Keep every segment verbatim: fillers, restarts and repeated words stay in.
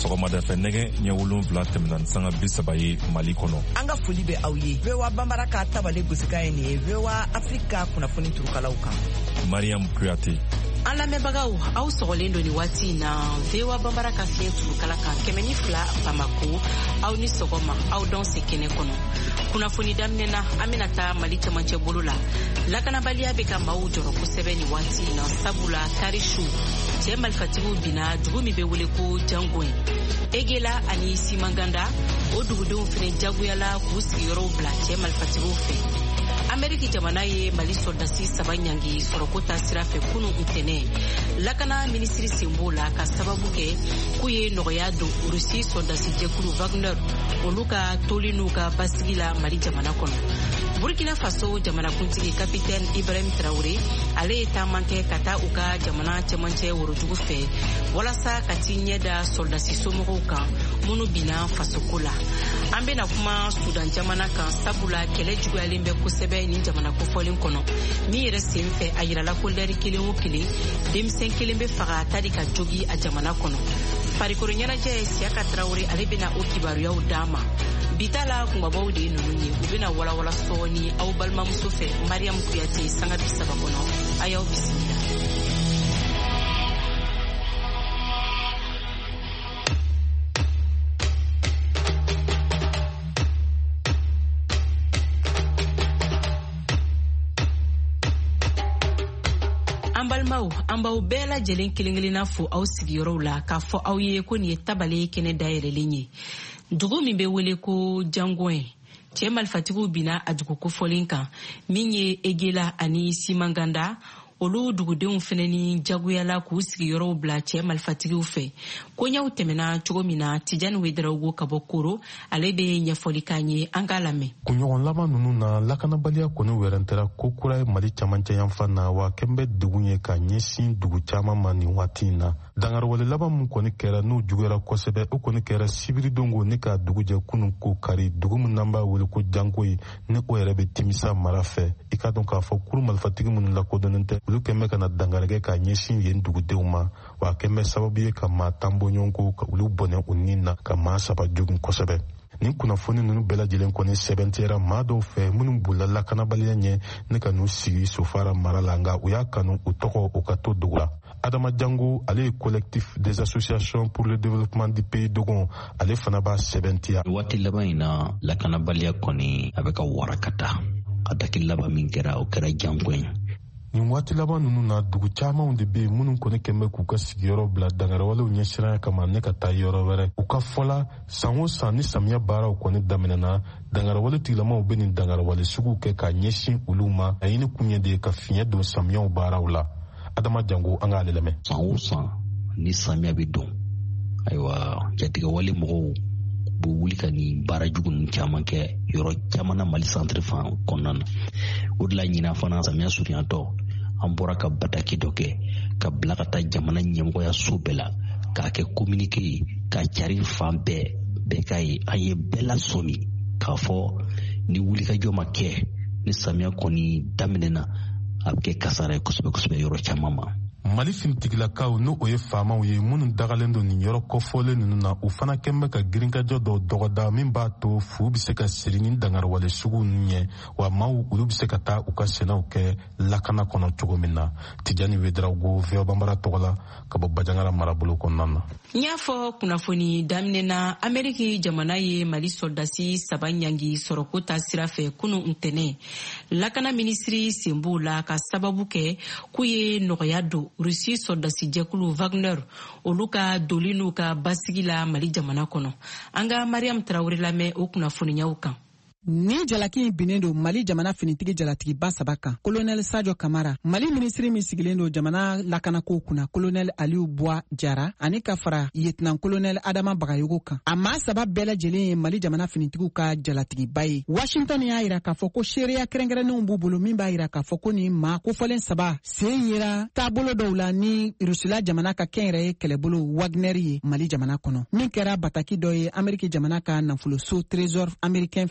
sɔgɔmada fɛ nɛgɛ ɲɛ wolonwula tɛmɛna ni sanga bi saba ye Mali kɔnɔ. An ka foli bɛ aw ye. V O A Banbara ka tabale gosika ye nin ye V O A Afrika kunnafoni turukalaw kan. Mariam Kuyate. An lamɛnbagaw, aw sɔgɔlen don ni waati in na V O A Banbara ka fiɲɛ turukala kan kɛmɛ ni fila Bamako. Aw ni sɔgɔma, aw dɔn se kɛnɛ kɔnɔ. Kunnafoni daminɛ na an bɛna taa Mali cɛmancɛ bolo la. Lakanabaliya bɛ ka maaw jɔrɔ kosɛbɛ ni waati in na sabula tari su cɛ malifatigiw binna dugu min bɛ wele ko Jangoy. Egela ani Simanganda o dugudenw fɛnɛ jagoyala k'u sigiyɔrɔw bila cɛ malifatigiw fɛ. Ameriki jamana ye Mali soldasi saba ɲangi sɔrɔko ta sira fɛ kunu ntɛnɛ. Lakana minisiri Simbo la ka sababu kɛ k'u ye nɔgɔya don Rusi soldasi jɛkulu Wagner olu ka toli n'u ka basigi la Mali jamana kɔnɔ. Burkina Faso jamanakuntigi kapitɛni Ibrahim Traoré ale ye taaman kɛ ka taa u ka jamana cɛmancɛ worojugu fɛ walasa ka t'i ɲɛ da soldasi somɔgɔw kan minnu binna fasoko la. An bɛna kuma Sudan jamana kan sabula kɛlɛ juguyalen bɛ kosɛbɛ ni jamana kofɔlen kɔnɔ. Min yɛrɛ sen fɛ a yirala ko lɛri kelen o kelen denmisɛn kelen bɛ faga tari ka jogi a jamana kɔnɔ. Farikolo ɲɛnajɛ Siaka Traoré ale bɛna o kibaruyaw d'an ma. Bita la kunbabaw de ye ninnu ye u bɛna walawala sɔɔni aw balimamuso fɛ Mariam Kuyate sanga bi saba kɔnɔ a y'aw bisimila. An balimaw an b'aw bɛɛ lajɛlen kelen-kelenna fo aw sigiyɔrɔw la k'a fɔ aw ye ko nin ye tabale kɛnɛ dayɛlɛlen ye. Dugu min bɛ wele ko Jangoy cɛ malifatigiw binna a dugu kofɔlen kan min ye Egela ani Simanganda olu dugudenw fɛnɛ ni jagoyala k'u sigiyɔrɔw bila cɛ malifatigiw fɛ. Koɲɛw tɛmɛna cogo min na Tijani Wederawogo ka bɔ Koro ale bɛ ɲɛfɔli k'an ye an k'a lamɛn. Kunɲɔgɔn laban ninnu na lakanabaliya kɔni wɛrɛntɛra ko kura ye Mali camancɛ yanfan na wa kɛn bɛ degun ye ka ɲɛsin dugu caman ma nin waati in na. Dangarwale laban mun kɔni kɛra n'u juguyara kosɛbɛ o kɔni kɛra sibiri dongo ni ka dugu jɛ kunun ko kari dugu min n'an b'a wele ko Jangoy ni o yɛrɛ bɛ Timisa mara fɛ. I ka dɔn k'a fɔ kuru marifatigi minnu lakodɔnnen tɛ olu kɛn bɛ ka na dangarikɛ ka ɲɛsin yen dugudenw ma wa a kɛn bɛ sababu ye ka maa tan bɔ ɲɔgɔn ko ka olu bɔnɛ u nin na ka maa saba jogun kosɛbɛ. Nin kunnafoni ninnu bɛɛ lajɛlen kɔni sɛbɛntiyara maa dɔw fɛ minnu bolila lakanabaliya ɲɛ ne ka n'u sigi Sofara mara la nka u y'a kanu u tɔgɔ u ka to dugu la. Adama Jango ale ye collectif des associations pour le développement du pays Dogon ale fana b'a sɛbɛntiya. Waati laban in na lakanabaliya kɔni a bɛ ka warakata a daki laban min kɛra o kɛra Jangoy. Nin waati laban ninnu na dugu camanw de bɛ yen minnu kɔni kɛn bɛ k'u ka sigiyɔrɔ bila dangarawalew ɲɛsiranya kama ne ka taa yɔrɔ wɛrɛ. U ka fɔla san o san ni samiya baaraw kɔni daminɛna dangarawale tigilamaw bɛ nin dangarawale suguw kɛ ka ɲɛsin olu ma a ɲini kun ye de ka fiɲɛ don samiyaw baaraw la. Adama Jango an k'ale lamɛn. San o san ni samiya bɛ don ayiwa jatigɛwale mɔgɔw bɛ wuli ka nin baara jugu ninnu caman kɛ yɔrɔ caman na Mali centre fan kɔnɔna na. O de la ɲinan fana samiya surunyatɔ an bɔra ka bataki dɔ kɛ ka bila ka taa jamana ɲɛmɔgɔya so bɛɛ la k'a kɛ communiqué ye ka cari fan bɛɛ bɛɛ k'a ye an ye bɛɛ lasɔmi k'a fɔ ni wulikajɔ ma kɛ ni samiya kɔni daminɛna a bɛ kɛ kasara ye kosɛbɛ kosɛbɛ yɔrɔ caman ma. Mali finitigilakaw n'o o ye faamaw ye minnu dagalen don nin yɔrɔ kɔfɔlen ninnu na u fana kɛn bɛ ka girinkajɔ dɔw dɔgɔda min b'a to fu bɛ se ka siri ni dangarwale sugu ninnu ɲɛ wa maaw olu bɛ se ka taa u ka sɛnɛw kɛ lakana kɔnɔ cogo min na. Tijani Wederawogo V O A Banbara tɔgɔ la ka bɔ Bajangara marabolo kɔnɔna na. N y'a fɔ kunnafoni daminɛ na Ameriki jamana ye Mali soldasi saba ɲangi sɔrɔko ta sira fɛ kunu ntɛnɛ. Lakana minisiri sen b'o la ka sababu kɛ k'u ye nɔgɔya don Rusi soldasi jɛkulu Wagner olu ka doli n'u ka basigi la Mali jamana kɔnɔ. An ka Mariam Traoré lamɛn o kunnafoniyaw kan. Ni jalaki in binnen don Mali jamana finitigi jalatigiba saba kan. Colonel Sadio Kamara, Mali ministri min sigilen don jamana lakanako kunna Colonel Aliou Bois Jara ani ka fara Lieutenant Colonel Adama Bagayogo kan. A maa saba bɛɛ lajɛlen ye Mali jamana finitigiw ka jalatigiba ye. Washington y'a yira k'a fɔ ko seereya kɛrɛnkɛrɛnnenw b'u bolo min b'a yira k'a fɔ ko nin maa kofɔlen saba sen yera taabolo dɔw la ni Rusila jamana ka kɛnyɛrɛye kɛlɛbolo Wagner ye Mali jamana kɔnɔ. Min kɛra bataki dɔ ye Ameriki jamana ka nafoloso Trésor américain fɛ k'a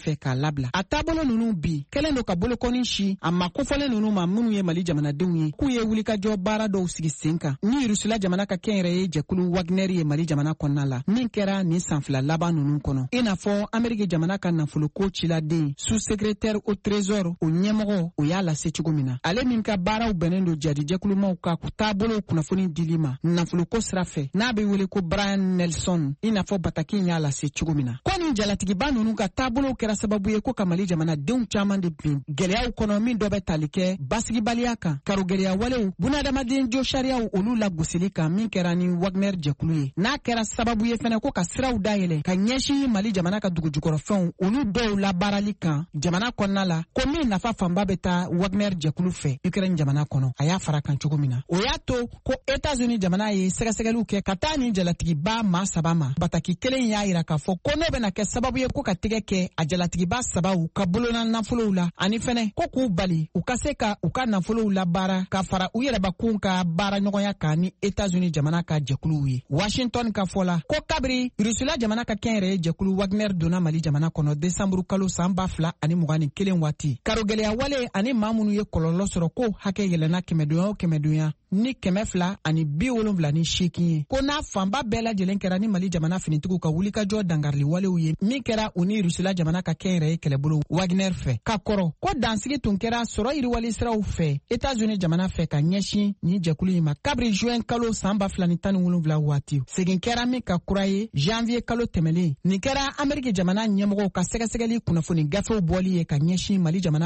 labla a taabolo nunu bi kelen do ka bolokɔni si a ma kofɔlen nunu ma minnu ye Mali jamanadenw ye k'u ye wulikajɔ baara dɔw sigi sen kan ni Rusula jamana ka kɛnyɛrɛ ye jɛkulu Wagner ye Mali jamana kɔnɔna la min kɛra nin san fila laban nunu kɔnɔ i n'a fɔ Ameriki jamana ka nafoloko ciladen sous-secrétaire au trésor o ɲɛmɔgɔ o y'a lase cogo min na ale min ka baaraw bɛnnen do jadi jɛkulumaw ka taabolo kunnafoni dili ma nafoloko sira fɛ n'a bɛ wele ko Brian Nelson i n'a fɔ Bataki y'a lase cogo min na ko ni jalatigiba nunu ka taabolo kɛra sababu ye ko ka Mali jamanadenw caman de bin gɛlɛyaw kɔnɔ min dɔ bɛ tali kɛ basigibaliya kan karogɛlɛya walew bunadamaden jo sariyaw olu la gosili kan min kɛra ni Wagner jɛkulu ye n'a kɛra sababu ye fɛnɛ ko ka siraw dayɛlɛ ka ɲɛsin Mali jamana ka dugujukɔrɔfɛnw olu dɔw la baarali kan jamana kɔnɔna la ko min nafa fanba bɛ taa Wagner jɛkulu fɛ Ukraine jamana kɔnɔ a y'a fara kan cogo min na o y'a to ko États-Unis jamana ye sɛgɛsɛgɛliw kɛ ka taa ni jalatigiba maa saba ma Bataki kelen y'a yira k'a fɔ ko n'o bɛna kɛ sababu ye ko ka tigɛ kɛ a jalatigiba sabaw ka bolona nafolow la ani fɛnɛ ko k'u bali u ka se ka u ka nafolow la baara ka fara u yɛrɛbakun ka baara ɲɔgɔnya kan ni États-Unis jamana ka jɛkuluw ye Washington ka fɔ la ko kabiri Rusula jamana ka kɛnyɛrɛ ye jɛkulu Wagner donna Mali jamana kɔnɔ desanburu kalo san ba fila ani mugan ni kelen waati karogɛlɛya wale ani maa minnu ye kɔlɔlɔ sɔrɔ ko hakɛ yɛlɛnna kɛmɛdonya o kɛmɛdonya ni kɛmɛ fila ani bi wolonwula ni seegin ye ko n'a fanba bɛɛ lajɛlen kɛra ni Mali jamana finitigiw ka wulikajɔ dangarili walew ye min kɛra u ni Rusula jamana ka kɛnyɛrɛ ye kɛlɛbolo Wagner fɛ ka kɔrɔ ko dansigi tun kɛra sɔrɔ yiriwali siraw fɛ États-Unis jamana fɛ ka ɲɛsin ni jɛkulu in ma kabiri juin kalo san ba fila ni tan ni wolonwula waati segin kɛra min ka kura ye janvier kalo tɛmɛlen nin kɛra Ameriki jamana ɲɛmɔgɔw ka sɛgɛsɛgɛli kunnafoni gafew bɔli ye ka ɲɛsin Mali jamana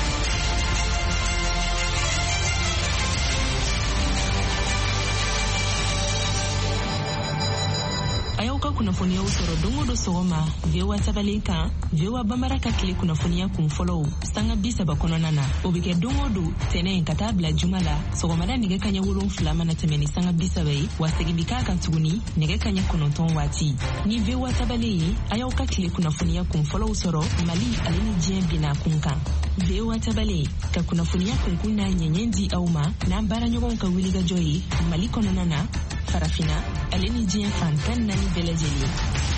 ka kunnafoniyaw sɔrɔ don o don sɔgɔma V O A tabalen kan V O A Bambara ka tile kunnafoniya kun fɔlɔw sanga bi saba kɔnɔna na o bɛ kɛ don o don tɛnɛ ka taa bila juma la sɔgɔmada nɛgɛ kaɲɛ wolonwula mana tɛmɛ ni sanga bi saba ye wa segin bi k'a kan tuguni nɛgɛ kaɲɛ kɔnɔntɔn waati ni V O A tabalen ye a y'aw ka tile kunnafoniya kun fɔlɔw sɔrɔ Mali ale ni diɲɛ binna kun kan V O A tabalen ka kunnafoniya kunkun n'a ɲɛɲɛ di aw ma n'an baaraɲɔgɔnw ka wulikajɔ ye Mali kɔnɔna na farafina ale ni diɲɛ fan tan naani bɛɛ lajɛlen.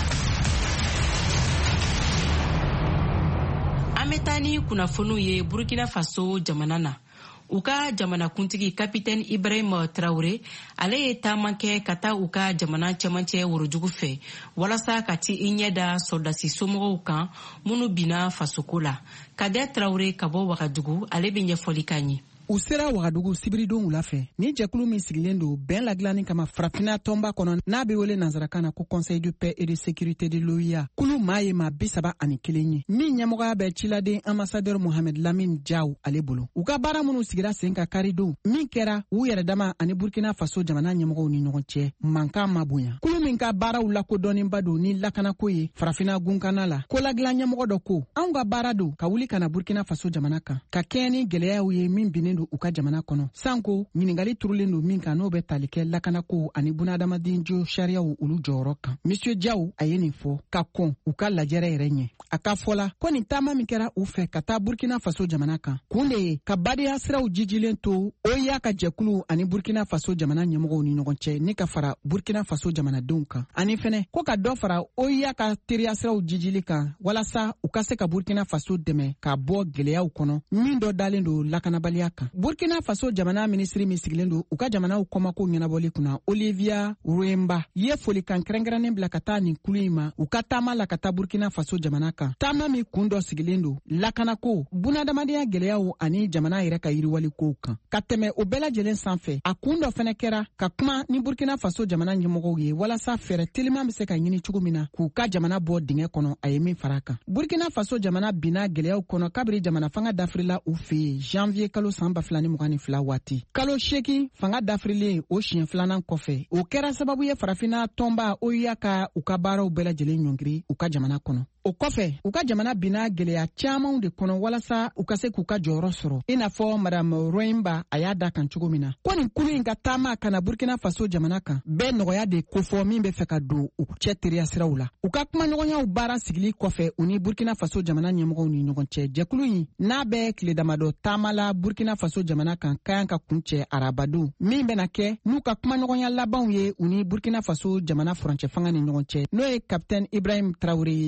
An bɛ taa ni kunnafoniw ye Burkina Faso jamana na u ka jamanakuntigi Capitaine Ibrahim Traoré ale ye taama kɛ ka taa u ka jamana cɛmancɛ worojugu fɛ walasa ka ti i ɲɛ da soldasi somɔgɔw kan minnu binna fasoko la. Kadet Traoré ka bɔ Wagadugu ale bɛ ɲɛfɔli k'a ɲɛ. U sera Wagadugu sibiridon wula fɛ ni jɛkulu min sigilen don bɛn ladilanni kama farafina tɔnba kɔnɔ n'a bɛ wele nansarakan na ko Conseil de paix et de sécurité de l'O I A kulu maa ye maa bi saba ani kelen ye min ɲɛmɔgɔya bɛ ciladen ambassadeur Mohamed Lamine Diaw ale bolo u ka baara minnu sigira sen ka karidon min kɛra u yɛrɛ dama ani Burkina Faso jamana ɲɛmɔgɔw ni ɲɔgɔn cɛ mankan ma bonya kulu min ka baaraw lakodɔnnenba don ni lakanako ye farafina gunkana la ko ladilan ɲɛmɔgɔ dɔ ko anw ka baara don ka wuli ka na Burkina Faso jamana kan ka kɛɲɛ ni gɛlɛyaw ye min binnen u ka jamana kɔnɔ sanko ɲiningali turulen don min kan n'o bɛ tali kɛ lakanako ani bunadamaden jo sariyaw olu jɔyɔrɔ kan Monsieur Diaw a ye nin fɔ ka kɔn u ka lajɛrɛ yɛrɛ ɲɛ a ka fɔla ko nin taama min kɛra u fɛ ka taa Burkina Faso jamana kan kun de ye ka badenya siraw jijilen to O I A ka jɛkulu ani Burkina Faso jamana ɲɛmɔgɔw ni ɲɔgɔn cɛ ni ka fara Burkina Faso jamanadenw kan ani fɛnɛ ko ka dɔ fara O I A ka teriya siraw jijili kan walasa u ka se ka Burkina Faso dɛmɛ ka bɔ gɛlɛyaw kɔnɔ min dɔ dalen don lakanabaliya kan Burkina Faso jamana ministri min sigilen don u ka jamanaw kɔmako ɲɛnabɔli kunna Olivia Ruemba ye folikan kɛrɛnkɛrɛnnen bila ka taa nin kulu in ma u ka taama la ka taa Burkina Faso jamana kan taama min kun dɔ sigilen don lakanako bunadamadenya gɛlɛyaw ani jamana yɛrɛ ka yiriwali kow kan ka tɛmɛ o bɛɛ lajɛlen sanfɛ a kun dɔ fɛnɛ kɛra ka kuma ni Burkina Faso jamana ɲɛmɔgɔw ye walasa fɛɛrɛ teliman bɛ se ka ɲini cogo min na k'u ka jamana bɔ dingɛ kɔnɔ a ye min fara kan Burkina Faso jamana binna gɛlɛyaw kɔnɔ kabiri jamana fanga dafirila u fɛ yen janvier kalo san ba fila ni mugan ni fila waati kalo seegin fanga dafirilen o siɲɛ filanan kɔfɛ o kɛra sababu ye farafina tɔnba O I A ka u ka baaraw bɛɛ lajɛlen ɲɔngiri u ka jamana kɔnɔ o kɔfɛ u ka jamana binna gɛlɛya camanw de kɔnɔ walasa u ka se k'u ka jɔyɔrɔ sɔrɔ i n'a fɔ madame Roemba a y'a da kan cogo min na ko nin kulu in ka taama ka na Burkina Faso jamana kan bɛɛ nɔgɔya de kofɔ min bɛ fɛ ka don u cɛ teriya siraw la u ka kumaɲɔgɔnyaw baara sigili kɔfɛ u ni Burkina Faso jamana ɲɛmɔgɔw ni ɲɔgɔn cɛ jɛkulu in n'a bɛ tile damadɔ taama la Burkina Faso jamana kan kayan ka kun cɛ arabadon min bɛna kɛ n'u ka kumaɲɔgɔnya labanw ye u ni Burkina Faso jamana furancɛ fanga ni ɲɔgɔn cɛ n'o ye Capitaine Ibrahim Traoré ye ka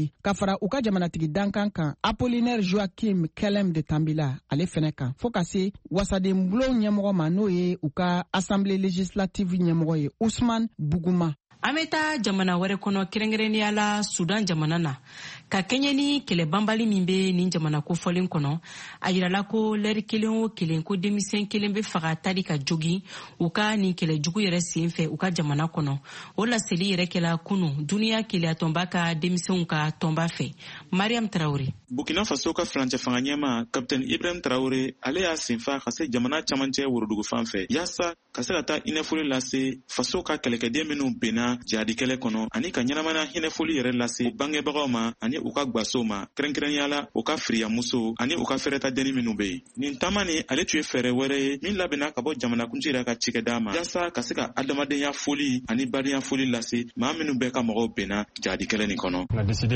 fara u ka jamanatigi dankan kan Apollinaire Joachim Kelem de Tambila ale fɛnɛ kan fɔɔ ka se wasaden bulon ɲɛmɔgɔ ma n'o ye u ka assemblée législative ɲɛmɔgɔ ye Ousmane Buguma. An bɛ taa jamana wɛrɛ kɔnɔ kɛrɛnkɛrɛnnenya la Sudan jamana na ka kɛɲɛ ni kɛlɛbanbali min bɛ nin jamana kofɔlen kɔnɔ a yirala ko lɛri kelen o kelen ko denmisɛn kelen bɛ faga tari ka jogi u ka nin kɛlɛjugu yɛrɛ sen fɛ u ka jamana kɔnɔ o laseli yɛrɛ kɛla kunu duniya keleya tɔnba ka denmisɛnw ka tɔnba fɛ Mariam Traoré. Burkina Faso ka furancɛ fanga ɲɛma Capitaine Ibrahim Traoré ale y'a senfa ka se jamana camancɛ worodugu fan fɛ yaasa ka se ka taa hinɛfoli lase faso ka kɛlɛkɛden minnu benna jadi kɛlɛ kɔnɔ ani ka ɲɛnamana hinɛfoli yɛrɛ lase bangebagaw ma ani u ka gwaso ma kɛrɛnkɛrɛnyala u ka firiyamuso ani u ka fɛrɛta deni minnu be yen. Nin taama ni ale tun ye fɛɛrɛ wɛrɛ ye min labɛnna ka bɔ jamanakuntigi yɛrɛ ka cikɛda ma yaasa ka se ka adamadenya foli ani badenya foli lase maa minnu bɛɛ ka mɔgɔw benna jadi kɛlɛ nin kɔnɔ.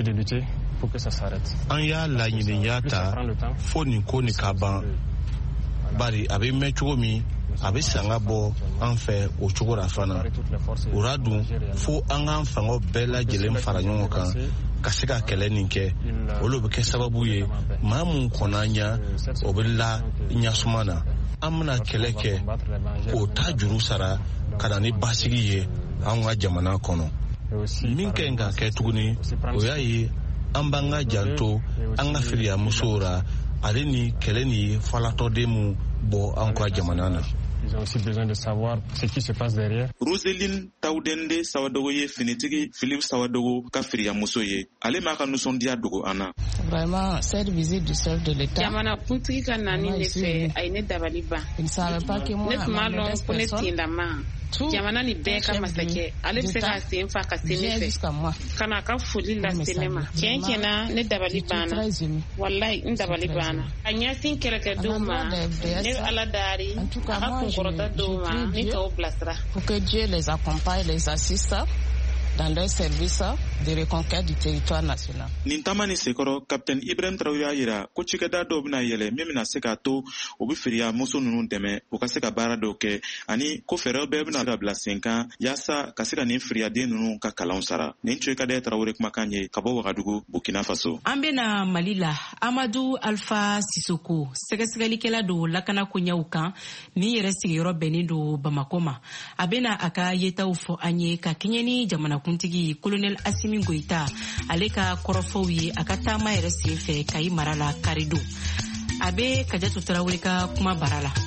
An y'a laɲiniya ta fo nin ko nin ka ban bari a bɛ mɛn cogo min a bɛ sanga bɔ an fɛ o cogo la fana o la dun fo an k'an fangaw bɛɛ lajɛlen fara ɲɔgɔn kan ka se ka kɛlɛ nin kɛ olu bɛ kɛ sababu ye maa mun kɔnna ɲa o bɛ la ɲasuma na an bɛna kɛlɛ kɛ k'o ta juru sara ka na ni basigi ye an ka jamana kɔnɔ min kɛ ka kɛ tuguni o y'a ye an b'an ka janto an ka firiyamusow ra ale ni kɛlɛ ni falatɔden mu bɔ an ka jamana na. Ils ont aussi besoin de savoir ce qui se passe derrière. Roseline Taudende Sawadogo ye finitigi Philippe Sawadogo ka firiyamuso ye ale m'a ka nusɔndiya dogo an na. Vraiment cette visite du chef de l'État jamana kuntigi ka nani ne fɛ a ye ne dabali ban il ne savait pas que moi ne tun b'a dɔn ko ne tindama jamana ni bɛɛ ka masakɛ ale bɛ se ka sen fa ka se ne fɛ ka na ka foli lase ne ma tiɲɛ tiɲɛ na ne dabali banna walayi n dabali banna a ɲɛsin kɛlɛkɛdenw ma ne ala dari a ka kunkɔrɔta dɔw ma ne k'o bilasira. Pour que Dieu les accompagne, les assiste dans leur service de reconquête du territoire national. Nin taama ni sekɔrɔ Capitaine Ibrahim Traoré y'a yira ko cikɛda dɔw bɛna yɛlɛ min bɛna se k'a to u bɛ firiyamuso ninnu dɛmɛ u ka se ka baara dɔw kɛ ani ko fɛɛrɛw bɛɛ bɛna ka bila sen kan yaasa ka se ka nin firiyaden ninnu ka kalanw sara. Nin tun ye Kadɛrɛ Traoré kumakan ye ka bɔ Wagadugu Burkina Faso. An bɛna Mali la Amadou Alpha Sissoko sɛgɛsɛgɛlikɛla don lakana koɲɛw kan min yɛrɛ sigiyɔrɔ bɛnnen don Bamako ma a bɛna a ka yetaw fɔ an ye ka kɛɲɛ ni jamanakuntigi Colonel Assimi Goïta ale ka kɔrɔfɔw ye a ka taama yɛrɛ sen fɛ Kayi mara la Karido a bɛ Kajatu Tarawele ka kuma bara la.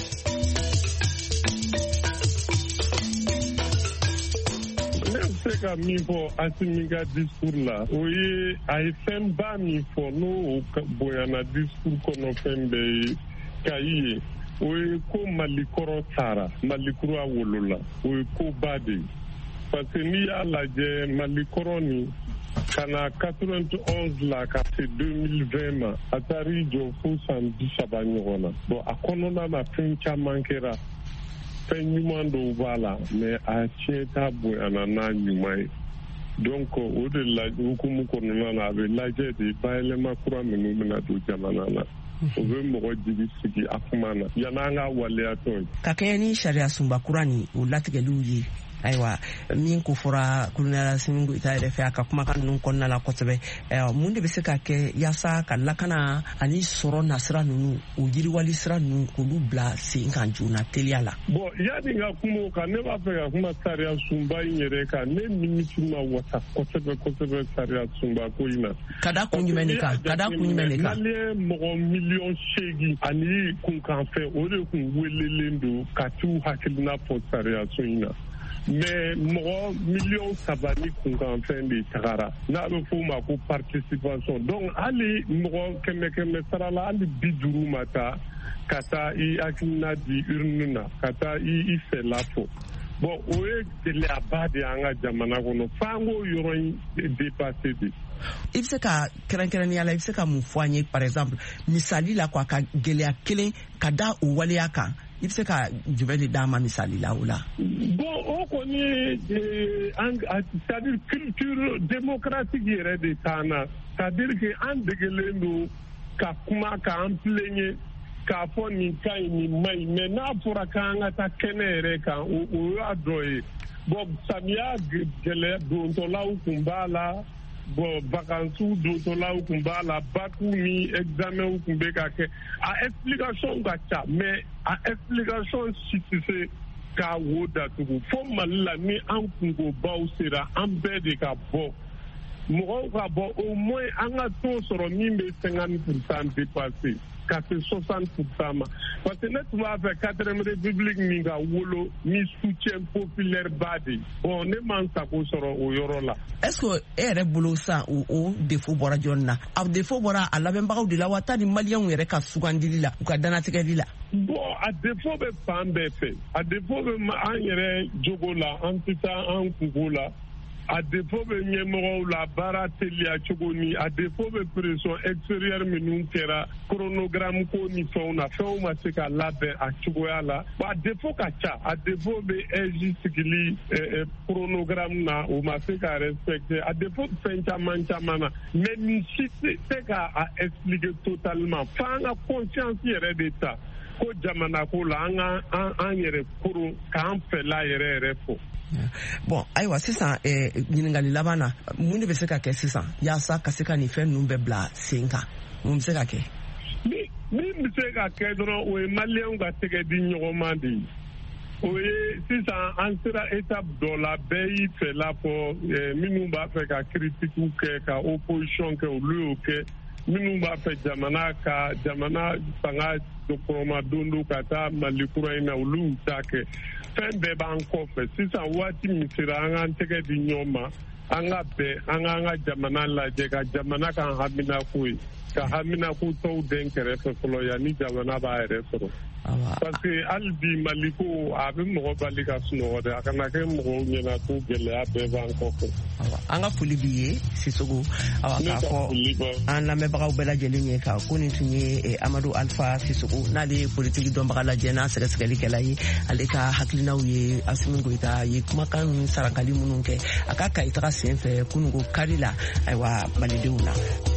Ne bɛ se ka min fɔ Assimi ka discours la o ye a ye fɛn ba min fɔ n'o bonyana discours kɔnɔ fɛn bɛɛ ye Kayi ye o ye ko Malikɔrɔ taara Malikura wolola o ye ko ba de ye. Parce que n'i y'a lajɛ Malikɔrɔ ni ka na quatre-vingt-onze la ka se deux mille vingt ma a taar'i jɔ fo san bi saba ɲɔgɔn na bon a kɔnɔna na fɛn caman kɛra fɛn ɲuman dɔw b'a la mais a tiɲɛta bonyana n'a ɲuman ye donc o de la hukumu kɔnɔna na a bɛ lajɛ de bayɛlɛma kura minnu bɛna don jamana na o bɛ mɔgɔ jigi sigi a kuma na yan'an ka waleya tɔ ye. Ka kɛɲɛ ni sariya sunba kura ni o latigɛliw ye ayiwa min ko fɔra Colonel Assimi Goïta yɛrɛ fɛ a ka kumakan ninnu kɔnɔna la kosɛbɛ mun de bɛ se ka kɛ yaasa ka lakana ani sɔrɔ nasira ninnu o yiriwali sira ninnu k'olu bila sen kan joona teliya la. Bon yani n ka kuma o kan ne b'a fɛ ka kuma sariya sunba in yɛrɛ kan ne nimisi ma wasa kosɛbɛ kosɛbɛ sariya sunba ko in na. Ka da kun jumɛn de kan ka da kun jumɛn de kan. Maliyɛn mɔgɔ miliyɔn seegin ani kunkanfɛn o de kun welelen don ka t'u hakilina fɔ sariya sun in na. Mais mɔgɔ miliyɔn saba ni kunkanfɛn de tagara n'a bɛ f'o ma ko participation donc hali mɔgɔ kɛmɛ kɛmɛ sara la hali bi duuru ma taa ka taa i hakilina di urne na ka taa i fɛla fɔ bon o ye gɛlɛyaba de an ka jamana kɔnɔ f'an k'o yɔrɔ in dépasser de. I bɛ se ka kɛrɛnkɛrɛnnenya la i bɛ se ka mun fɔ an ye par exemple misali la quoi ka gɛlɛya kelen ka da o waleya kan i bɛ se ka jumɛn de d'a ma misali la o la. Bon o kɔni c'est à dire culture démocratique yɛrɛ de t'an na c'est à dire que an degelen don ka kuma k'an plaignre k'a fɔ nin ka ɲi nin ma ɲi mais n'a fɔra k'an ka taa kɛnɛ yɛrɛ kan o y'a dɔ ye bon samiya gɛlɛya dontɔlaw kun b'a la bon vacances dotola u kun b'a la bac ni examen u kun bɛ ka kɛ a explication ka ca mais a explication si tɛ se k'a wo datugu fo Mali la ni an kungobaw sera an bɛɛ de ka bɔ mɔgɔw ka bɔ au moins an ka taux sɔrɔ min bɛ cinquante pour cent dépasser ka se soixante pour cent ma parce que ne tun b'a fɛ quatrième république min ka wolo ni soutien populaire ba de bon ne man sago sɔrɔ o yɔrɔ la. est-ce que e yɛrɛ bolo sa o o défaut bɔra jɔn na a défaut bɔra a labɛnbagaw de la wa taa ni maliyɛnw yɛrɛ ka sugandili la u ka danatigɛli la. bon a défaut bɛ fan bɛɛ fɛ a défaut bɛ an yɛrɛ jogo la an tɛ taa an kungo la. a défaut bɛ ɲɛmɔgɔw la baara teliya cogo ni a défaut bɛ pression extérieure minnu kɛra chronogramme ko ni fɛnw na fɛnw ma se ka labɛn a cogoya la a défaut ka ca a défaut bɛ ɛji sigili chronogramme na o ma se ka respecter a défaut fɛn caman caman na mais nin si tɛ ka a expliquer totalement f'an ka conscience yɛrɛ de ta ko jamana ko la an ka an yɛrɛ koro k'an fɛla yɛrɛ yɛrɛ fɔ. bon ayiwa sisan ɲininkali laban na mun de bɛ se ka kɛ sisan yaasa ka se ka nin fɛn ninnu bɛɛ bila sen kan mun bɛ se ka kɛ. min bɛ se ka kɛ dɔrɔn o ye maliyɛnw ka tɛgɛ di ɲɔgɔn ma de ye o ye sisan an sera étape dɔ la bɛɛ y'i fɛla fɔ minnu b'a fɛ ka critiques kɛ ka opposition kɛ olu y'o kɛ minnu b'a fɛ jamana ka jamana fanga kɔrɔma don do ka taa Mali kura in na olu y'u ta kɛ fɛn bɛɛ b'an kɔfɛ sisan waati min sera an k'an tɛgɛ di ɲɔgɔn ma an ka bɛn an k'an ka jamana lajɛ ka jamana kan haminako ye ka haminako tɔw den kɛrɛfɛ fɔlɔ yanni jamana b'a yɛrɛ sɔrɔ. parce que hali bi Mali ko a bɛ mɔgɔ bali ka sunɔgɔ dɛ a kana kɛ mɔgɔw ɲɛna ko gɛlɛya bɛɛ b'an kɔfɛ. an ka foli b'i ye Sisoko k'a fɔ an lamɛnbagaw bɛɛ lajɛlen ye ka ko nin tun ye Amadu Alpha Sisoko n'ale ye politiki dɔnbaga lajɛ n'a sɛgɛsɛgɛlikɛla ye ale ka hakilinaw ye Asimi Goyita ye kumakan sarakali minnu kɛ a ka kayi taga sen fɛ kunungo kari la ayiwa malidenw na.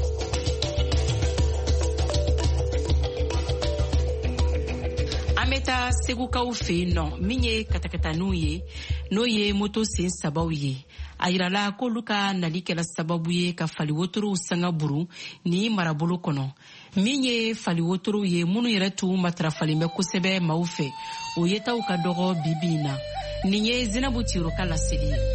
an bɛ taa segukaw fɛ yen nɔ min ye katakataninw ye n'o ye moto sen sabaw ye a yirala k'olu ka nali kɛla sababu ye ka fali wotorow sanga buru ni marabolo kɔnɔ min ye fali wotorow ye minnu yɛrɛ tun matarafalen bɛ kosɛbɛ maaw fɛ o yetaw ka dɔgɔ bibi in na nin ye Zinabu Tiro ka laseli ye.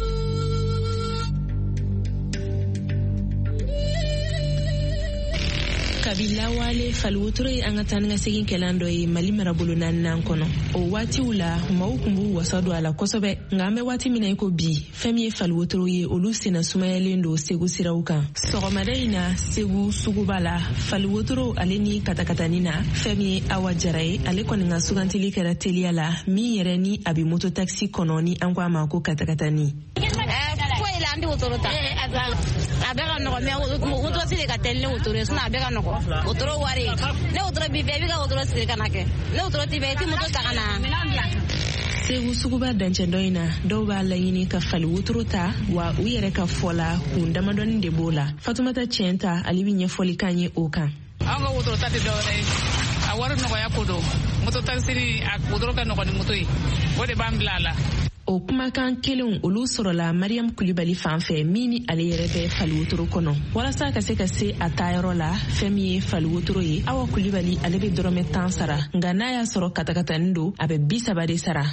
kabila wale falwotoro ye an ka taa ni ka segin kɛlan dɔ ye Mali marabolo naaninan kɔnɔ o waatiw la maaw kun b'u wasa don a la kosɛbɛ nka an bɛ waati min na i ko bi fɛn min ye falwotoro ye olu senna sumayalen don Segu siraw kan sɔgɔmada in na Segu suguba la falwotoro ale ni katakatani na fɛn min ye Awa Jara ye ale kɔni ka sugantili kɛra teliya la min yɛrɛ ni a bɛ moto taxi kɔnɔ ni an ko a ma ko katakatani. an tɛ wotoro ta a bɛɛ ka nɔgɔ mais wotoro siri ka teli ni wotoro ye sinon a bɛɛ ka nɔgɔ wotoro wari ne wotoro b'i fɛ i bɛ ka wotoro siri ka na kɛ ne wotoro t'i fɛ i tɛ moto ta ka na. Segu suguba dancɛ dɔ in na dɔw b'a laɲini ka fali wotoro ta wa u yɛrɛ ka fɔ la kun damadɔni de b'o la Fatumata Tiɲɛta ale bɛ ɲɛfɔli k'an ye o kan. an ka wotoro ta tɛ dɔwɛrɛ ye a wari nɔgɔya ko don moto taxi a wotoro ka nɔgɔ ni moto ye o de b'an bila a la. o kumakan kelenw olu sɔrɔla Mariam Kulibali fan fɛ min ni ale yɛrɛ bɛ fali wotoro kɔnɔ walasa ka se ka se a taayɔrɔ la fɛn min ye fali wotoro ye Awa Kulibali ale bɛ dɔrɔmɛ tan sara nka n'a y'a sɔrɔ katakatani don a bɛ bi saba de sara.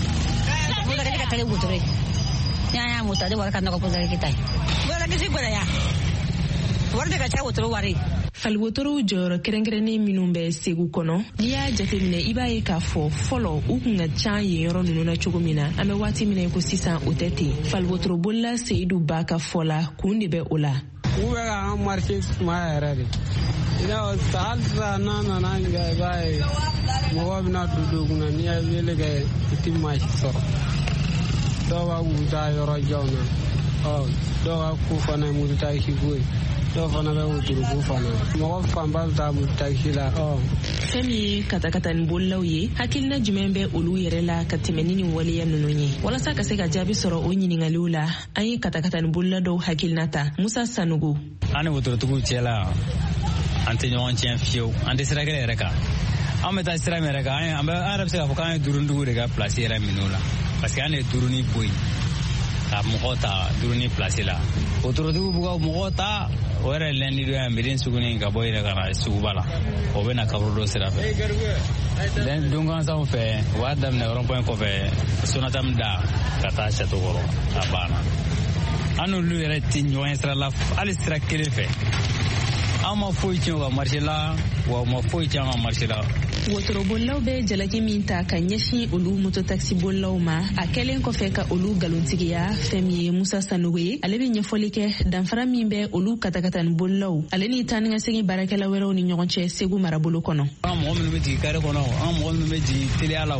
fali wotorow jɔyɔrɔ kɛrɛnkɛrɛnnen minnu bɛ Segu kɔnɔ n'i y'a jateminɛ i b'a ye k'a fɔ fɔlɔ u kun ka ca yen yɔrɔ ninnu na cogo min na an bɛ waati min na ko sisan o tɛ ten fali wotoro bolila Seyidu Ba ka fɔ la kun de bɛ o la. u bɛ ka an marché sumaya yɛrɛ de i n'a fɔ hali sisan n'a nana kɛ i b'a ye mɔgɔ bɛna don dɔ kunna n'i y'a wele kɛ i tɛ maa si sɔrɔ dɔw b'a k'u taa yɔrɔ janw na dɔw ka ko fana ye moto taxi ko ye dɔw fana bɛ wotoro ko fana mɔgɔ fanba bɛ taa moto taxi la. fɛn min ye katakatani bolilaw ye hakilina jumɛn bɛ olu yɛrɛ la ka tɛmɛ ni nin waleya ninnu ye walasa ka se ka jaabi sɔrɔ o ɲininkaliw la an ye katakatani bolila dɔw hakilina ta Musa Sanogo. an ni wotorotigiw cɛla an tɛ ɲɔgɔn tiɲɛ fiyewu an tɛ sira kelen yɛrɛ kan an bɛ taa sira min yɛrɛ kan an yɛrɛ bɛ se k'a fɔ k'an ye duruntigiw de ka place yɛrɛ minɛ o la parce que an de ye duruni bo ye ka mɔgɔ ta duruni place la wotorotigiw b'u ka mɔgɔ ta o yɛrɛ lɛndi dɔ yan mirin suguni ka bɔ yɛrɛ ka na suguba la o bɛ na kaburu dɔ sira fɛ don gansanw fɛ u b'a daminɛ rond-point kɔfɛ Sonatam da ka taa château kɔrɔ a banna an n'olu yɛrɛ tɛ ɲɔgɔn ye sira la hali sira kelen fɛ an ma foyi tiɲɛ u ka marché la wa u ma foyi tiɲɛ an ka marché la. Wotorobolaw bɛ jalaki min ta ka ɲɛsin olu mototaxi bolaw ma a kɛlen kɔfɛ ka olu galontigiya fɛn min ye Musa Sanogo ye ale bɛ ɲɛfɔli kɛ danfara min bɛ olu katakatani bolaw ale ni taa ni ka segin baarakɛla wɛrɛw ni ɲɔgɔn cɛ Segu marabolo kɔnɔ. An mɔgɔ minnu bɛ jigin kare kɔnɔ an mɔgɔ minnu bɛ jigin teliya la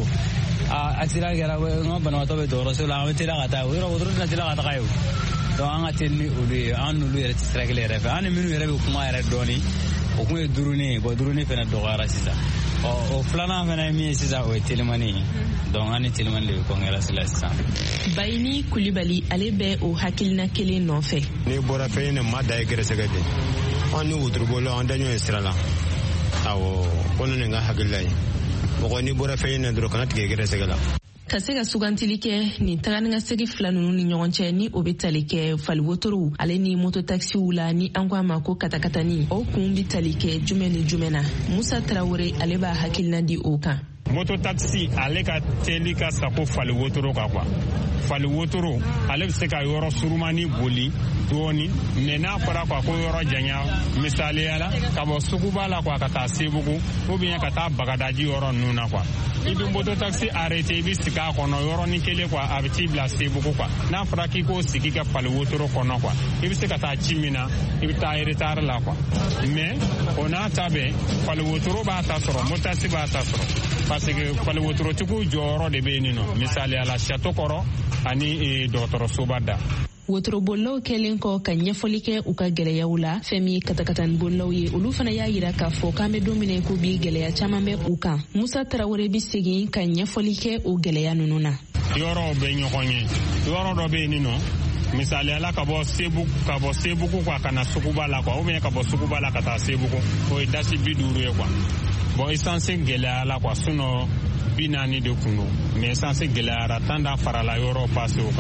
a accident kɛra n ka banabaatɔ bɛ dɔgɔtɔrɔso la an bɛ teliya ka taa o yɔrɔ wotoro tɛna teliya ka taga ye o donc an ka teli ni olu ye an n'olu yɛrɛ tɛ sira kelen yɛrɛ fɛ an ni minnu yɛrɛ bɛ kuma yɛrɛ dɔɔni o kun ye duurunin ye bon duurunin fana dɔgɔyara sisan ɔ o filanan fana ye min ye sisan o ye telimani ye donc an ni telimani de bɛ kɔnkɛrɛsi la sisan. Bayini Kulibali ale bɛ o hakilina kelen nɔfɛ. N'i bɔra fɛn na maa da ye gɛrɛsɛgɛ de an ni wotorobolaw an da ɲɔgɔn ye sira la awɔ ko ne nin ka hakilila ye mɔgɔ n'i bɔra fɛn na dɔrɔn kana tigɛ gɛrɛsɛgɛ la. Ka se ka sugantili kɛ nin tagani ka segi fila ninnu ni ɲɔgɔn cɛ ni o bɛ tali kɛ faliwotorow ale ni mototaxiw la ni an ko a ma ko katakatani o kun bɛ tali kɛ jumɛn ni jumɛn na Musa Tarawele ale b'a hakilina di o kan. Mototaxi ale ka teli ka sago faliwotoro kan quoi faliwotoro ale bɛ se ka yɔrɔ surumani boli dɔɔni mais n'a fɔra quoi ko yɔrɔ janya misaliya la ka bɔ suguba la quoi ka taa Sebugu ou bien ka taa Bagadaji yɔrɔ ninnu na quoi i bɛ mototaxi arrêté i bɛ sigi a kɔnɔ yɔrɔnin kelen quoi a bɛ t'i bila Sebugu quoi n'a fɔra k'i k'o sigi ka faliwotoro kɔnɔ quoi i bɛ se ka taa ci min na i bɛ taa retard la quoi mais o n'a ta bɛɛ faliwotoro b'a ta sɔrɔ mototaxi b'a ta sɔrɔ parce que faliwotorotigiw jɔyɔrɔ de bɛ yen nɔ misaliya la château kɔrɔ ani dɔgɔtɔrɔsoba da. Wotorobolaw kɛlen kɔ ka ɲɛfɔli kɛ u ka gɛlɛyaw la fɛn min ye katakatani bolaw ye olu fana y'a yira k'a fɔ k'an bɛ don min ko bi gɛlɛya caman bɛ u kan Musa Tarawele bɛ segin ka ɲɛfɔli kɛ o gɛlɛya ninnu na. Yɔrɔw bɛ ɲɔgɔn ye yɔrɔ dɔ bɛ yen nɔ misaliya la ka bɔ Sebugu ka bɔ Sebugu quoi ka na suguba la quoi ou bien ka bɔ suguba la ka taa Sebugu o ye dasi bi duuru ye quoi bon essence gɛlɛya la quoi sinon bi naani de kun don mais essence gɛlɛyara tan da farala yɔrɔ passe o kan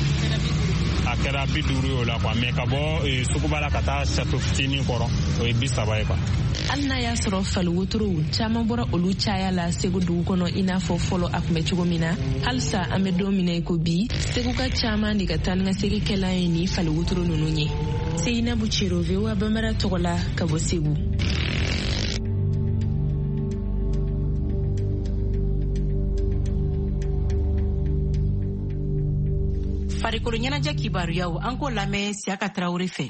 a kɛra bi duuru ye o la quoi mais ka bɔ suguba la ka taa château fitinin kɔrɔ o ye bi saba ye quoi. Hali n'a y'a sɔrɔ faliwotorow caman bɔra olu caya la Segu dugu kɔnɔ i n'a fɔ fɔlɔ a kun bɛ cogo min na halisa an bɛ don min na i ko bi Segu ka caman de ka taa ni ka segin kɛla ye ni faliwotoro ninnu ye. Seinabu Ciro V O A Bambara tɔgɔ la ka bɔ Segu. Farikolo ɲɛnajɛ kibaruyaw an k'o lamɛn Siaka Tarawele fɛ.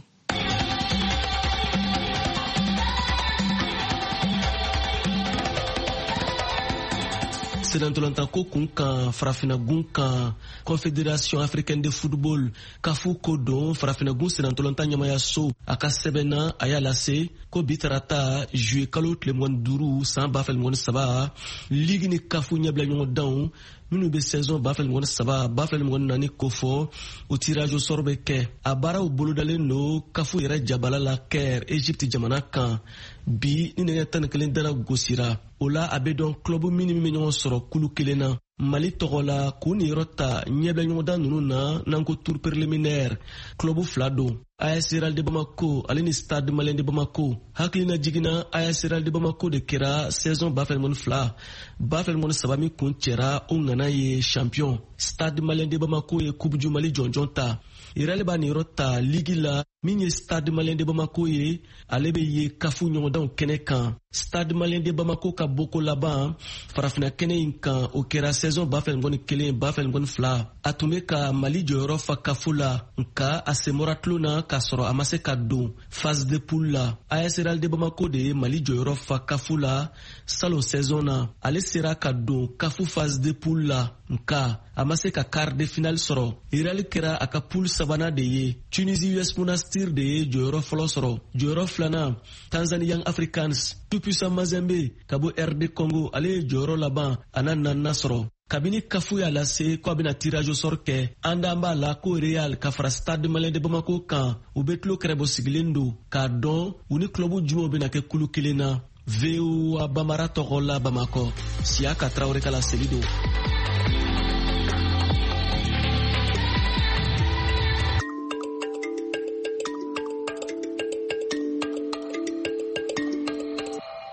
Senantolanta ko kun kan farafinagun kan Confédération africaine de football kafu ko don farafinagun senantolanta ɲamaya so a ka sɛbɛnna a y'a lase ko bi tarata juillet kalo tile mugan duuru san ba fila mugan saba ligue ni kafu ɲɛbila ɲɔgɔn danw minnu bɛ saison ba fila mugan saba ba fila mugan naani ko fɔ o tirage au sort bɛ kɛ a baaraw bolodalen don kafu yɛrɛ jabala la Caire Égypte jamana kan bi ni nɛgɛ tan ni kelen dara gosira o la a bɛ dɔn club minnu bɛ ɲɔgɔn sɔrɔ kulu kelen na Mali tɔgɔ la k'u ni yɔrɔ ta ɲɛbila ɲɔgɔndan ninnu na n'an ko tour préliminaire club fila don A S Real de Bamako ale ni Stade Malien de Bamako hakilina jiginna A S Real de Bamako de kɛra saison ba fila mugan fila ba fila mugan saba min kun cɛra o ŋana ye champion Stade Malien de Bamako ye Coupe du Mali jɔnjɔn ta Real b'a ni yɔrɔ ta ligue la min ye Stade Malien de Bamako ye ale bɛ ye kafu ɲɔgɔndanw kɛnɛ kan Stade Malien de Bamako ka boko laban farafina kɛnɛ in kan o kɛra saison ba fila mugan kelen ba fila mugan fila a tun bɛ ka Mali jɔyɔrɔ fa kafu la nka a semɔra tulo na k'a sɔrɔ a ma se ka don phase de poule la A S Real de Bamako de ye Mali jɔyɔrɔ fa kafu la salon saison na ale sera ka don kafu phase de poule la nka a ma se ka quart de finale sɔrɔ Real kɛra a ka poule sabanan de ye Tunisie U S Monastir de ye jɔyɔrɔ fɔlɔ sɔrɔ jɔyɔrɔ filanan Tanzania Young Africans Tout-Puissant Mazembe ka bɔ R D Congo ale ye jɔyɔrɔ laban a na naaninan sɔrɔ kabini kafu y'a lase ko a bɛna tirage au sort kɛ an d'an b'a la ko Real ka fara Stade Malien de Bamako kan u bɛ tulo kɛrɛbɔ sigilen don k'a dɔn u ni club jumɛnw bɛna kɛ kulu kelen na V O A Bambara tɔgɔ la Bamakɔ Siaka Tarawele ka laseli don.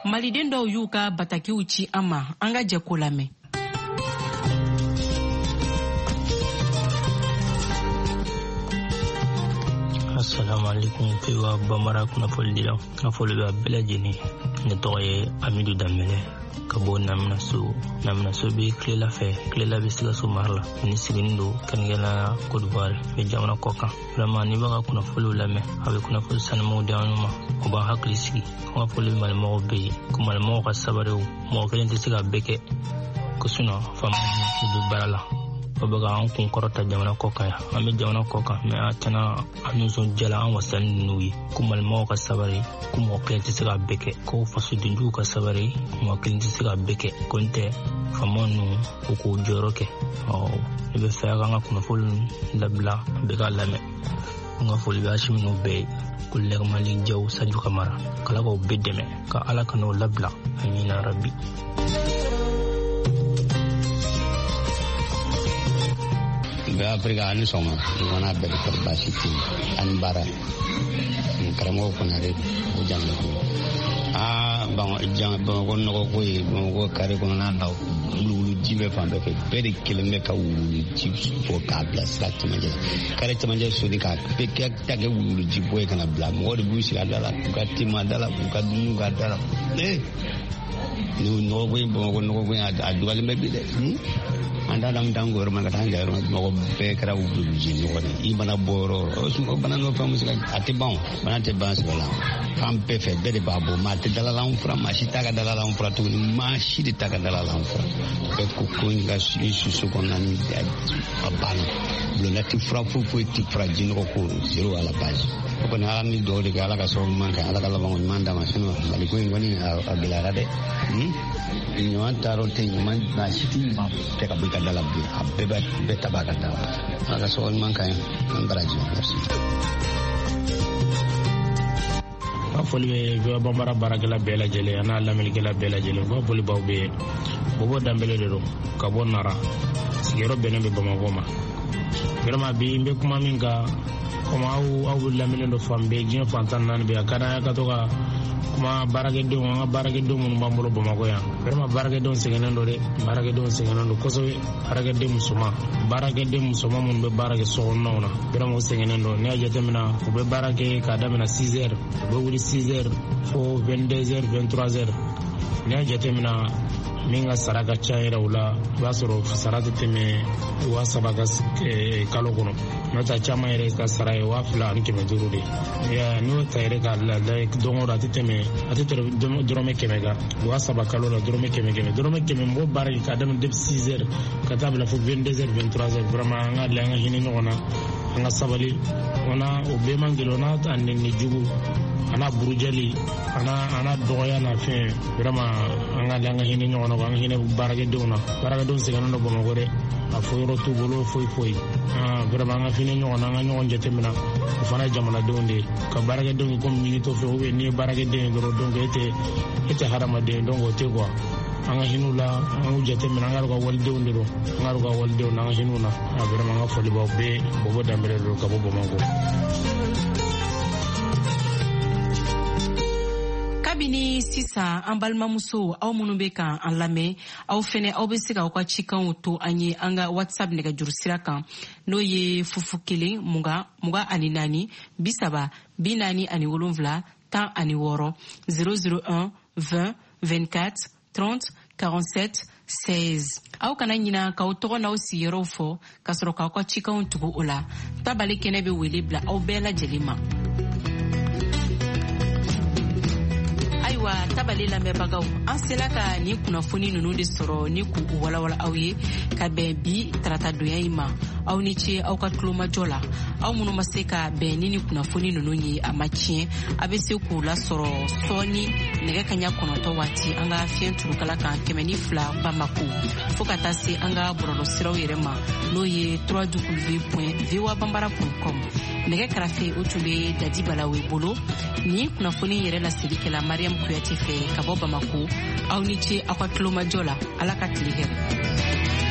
maliden dɔw y'u ka batakiw ci an ma an ka jɛ ko lamɛn. Assalamu alaikum Pewa Bamara kunnafoni dila kunnafoni bɛ bɛɛ lajɛlen ne tɔgɔ ye Amidu Danbele ka bɔ Naminaso Naminaso bɛ Kilela fɛ Kilela bɛ Sikaso mara la ni sigilen don kɛrɛnkɛrɛnnenya Côte d'Ivoire bɛ jamana kɔ kan vraiment ni bɛ ka kunnafoniw lamɛn a bɛ kunnafoni sanumanw di an ma u b'an hakili sigi an ka foli malimɔgɔw bɛ yen ko malimɔgɔw ka sabali mɔgɔ kelen tɛ se ka bɛɛ kɛ ko sinon faamaw bɛ baara la o bɛ ka an kun kɔrɔta jamana kɔ kan yan an bɛ jamana kɔ kan mais a tɛna an nisɔn jala an wasani ninnu ye ko malimɔgɔw ka sabali ko mɔgɔ kelen tɛ se ka bɛɛ kɛ ko fasodenjugu ka sabali mɔgɔ kelen tɛ se ka bɛɛ kɛ ko n tɛ faamaw ninnu u k'o jɔyɔrɔ kɛ ɔ ne bɛ fɛ an ka kunnafoni labila bɛɛ ka lamɛn n ka foli bɛ Hashimi n'u bɛɛ ye ko Lɛgɛmali Jaw Sadio Kamara k'Ala k'o bɛɛ dɛmɛ ka Ala ka n'o labila amina rabi. Be Afrika ani soma wana be ko basi ti an bara karamo ko na re o jango ko ah ba jang ba ko no ko yi ko kare ko na daw lulu jibe fambe ke be de kilome ka wulu ji ko ka bla slat manje kare tmanje so di ka be ke tage wulu ji boy kana bla mo de busi dala ka tima dala ka dunu ga dala eh no no ko bo no ko a duwale me bi de anda dam dangor ma kata ngar mo be kara wudu ji no ni ibana boro so ko bana no famu sika ati bon bana te ban sala kam pe fe be de babo ma te dala la un fra ma shi ta ga dala la un fra tu ma shi de ta ga dala la un fra pe ko ko nga shi su su ko nan abana lo lati fra fu fu ti fra ji no ko zero ala base ko na ni do de ala ka so man ka ala ka la bon man da ma sino bali ko ngoni a bilara de hm nyawan taro te nyaman na shi ti ma te ka bi dala bi abeba beta bagata aga so on man kan an baraji merci a foli be Bambara barakela bela jele ana lamilikela bela jele ko foli baw be bobo Dambele de do ka bon nara sigero benen be Bamako ma vraiment bi mbe kuma min ga kuma au au lamile do fambe jin fantan nan be akana ka to ka kuma barake do nga barake do mun bambolo Bamako ya vraiment barake do segenen do de barake do segenen do koso barake de musuma barake de musuma mun be barake so nona vraiment segenen do ne ajete mina ko be barake ka da mina six heures be wuri six heures fo vingt-deux heures vingt-trois heures ne ajete mina minga saraka chaira ula basoro sarata teme wa sabaka kalo kono nota chama ere ka sarai wa fula anke meduru de ya no tayre ka la la dongo da teme atitere drome kemega wa sabaka kalo la drome kemega drome kemega mbo bari ka dam de six heures ka tabla fu vingt-deux heures vingt-trois heures vraiment nga la nga hini no na nga sabali ona o be mangelo na tan ni jugu ana burujali ana ana doya na fe vraiment anga langa hini nyono anga hini barage dona barage don se ganando bomo gore a foyro tu bolo foy foy ah vraiment anga fini nyono anga nyon jete mina fana jamana donde ka barage don ko mi to fe obe ni barage de ngoro don ete ete harama de don go te quoi anga hinula anga jete mina anga ko walde onde do anga ko walde on anga hinuna a vraiment anga foli bo be bobo Dambele do ka bobo mango kabini sisan an balimamuso aw minnu bɛ kan an lamɛn aw fɛnɛ aw bɛ se ka aw ka cikanw to an ye an ka whatsapp nɛgɛjuru sira kan n'o ye fufu kelen mugan mugan ani naani bi saba bi naani ani wolonwula tan ani wɔɔrɔ zero zero un vingt vingt-quatre trente quarante-sept seize aw kana ɲina k'aw tɔgɔ n'aw sigiyɔrɔw fɔ ka sɔrɔ k'aw ka cikanw tugu o la tabale kɛnɛ bɛ wele bila aw bɛɛ lajɛlen ma. Ayiwa tabale lamɛnbagaw an sela ka ni kunnafoni ninnu de sɔrɔ ni k'u walawala aw ye ka bɛn bi tarata donya yi ma aw ni ce aw ka tulomajɔ la aw minnu ma se ka bɛn ni ni kunnafoni ninnu ye a ma tiɲɛ a bɛ se k'u lasɔrɔ sɔɔni nɛgɛ kaɲa kɔnɔntɔn waati an ka fiɲɛ turukala kan kɛmɛ ni fila Bamako fo ka taa se an ka bɔlɔlɔsiraw yɛrɛ ma n'o ye w w w point v o a bambara point com nɛgɛ karafe o tun bɛ Dadi Balawe bolo ni kunnafoni yɛrɛ laselikɛla Mariam Kuyate fɛ ka bɔ Bamako aw ni ce aw ka tulomajɔ la Ala ka tile hɛrɛ.